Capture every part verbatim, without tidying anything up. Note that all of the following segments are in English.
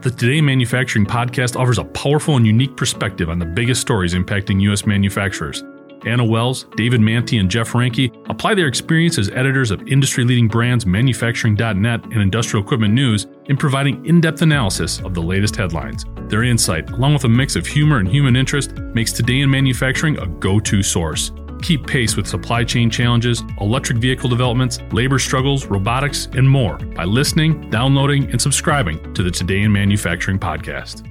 The Today Manufacturing podcast offers a powerful and unique perspective on the biggest stories impacting U S manufacturers. Anna Wells, David Manti, and Jeff Ranke apply their experience as editors of industry-leading brands Manufacturing dot net and Industrial Equipment News in providing in-depth analysis of the latest headlines. Their insight, along with a mix of humor and human interest, makes Today in Manufacturing a go-to source. Keep pace with supply chain challenges, electric vehicle developments, labor struggles, robotics, and more by listening, downloading, and subscribing to the Today in Manufacturing podcast.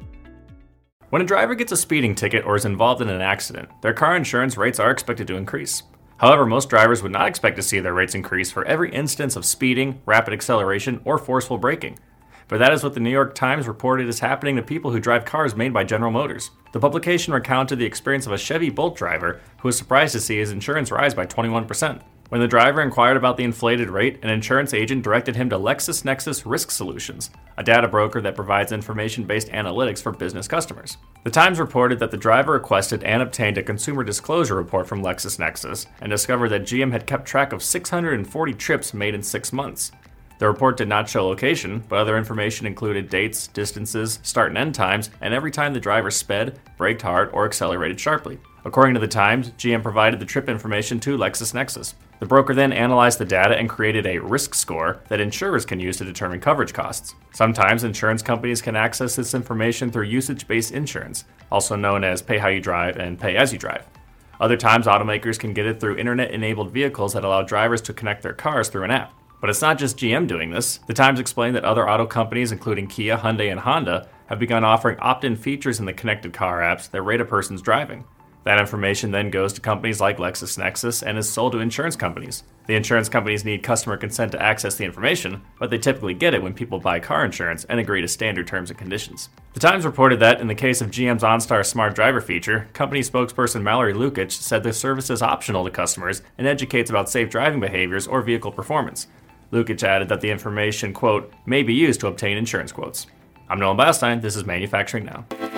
When a driver gets a speeding ticket or is involved in an accident, their car insurance rates are expected to increase. However, most drivers would not expect to see their rates increase for every instance of speeding, rapid acceleration, or forceful braking. But that is what the New York Times reported is happening to people who drive cars made by General Motors. The publication recounted the experience of a Chevy Bolt driver who was surprised to see his insurance rise by twenty-one percent. When the driver inquired about the inflated rate, an insurance agent directed him to LexisNexis Risk Solutions, a data broker that provides information-based analytics for business customers. The Times reported that the driver requested and obtained a consumer disclosure report from LexisNexis and discovered that G M had kept track of six hundred forty trips made in six months. The report did not show location, but other information included dates, distances, start and end times, and every time the driver sped, braked hard, or accelerated sharply. According to the Times, G M provided the trip information to LexisNexis. The broker then analyzed the data and created a risk score that insurers can use to determine coverage costs. Sometimes insurance companies can access this information through usage-based insurance, also known as pay how you drive and pay as you drive. Other times, automakers can get it through internet-enabled vehicles that allow drivers to connect their cars through an app. But it's not just G M doing this. The Times explained that other auto companies, including Kia, Hyundai, and Honda, have begun offering opt-in features in the connected car apps that rate a person's driving. That information then goes to companies like LexisNexis and is sold to insurance companies. The insurance companies need customer consent to access the information, but they typically get it when people buy car insurance and agree to standard terms and conditions. The Times reported that in the case of G M's OnStar Smart Driver feature, company spokesperson Mallory Lukic said the service is optional to customers and educates about safe driving behaviors or vehicle performance. Lukic added that the information, quote, may be used to obtain insurance quotes. I'm Nolan Bastine. This is Manufacturing Now.